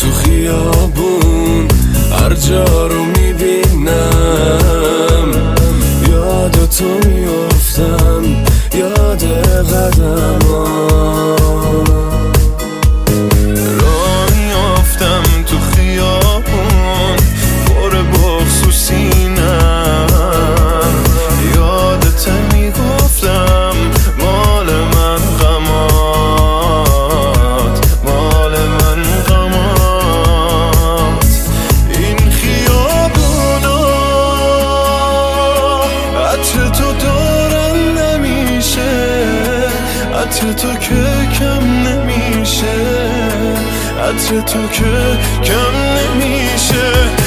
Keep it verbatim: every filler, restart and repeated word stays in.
تو خیابون هر جا رو میبینم یاد تو میافتم، یاد قدمات راه میافتم تو خیابون پر بغض و سینم یادت میگفتم مال من غمات، مال من غمات. این خیابونا عطر تو دارن نمیشه، عطر تو که کم نمیشه، عطر تو که کم نمیشه.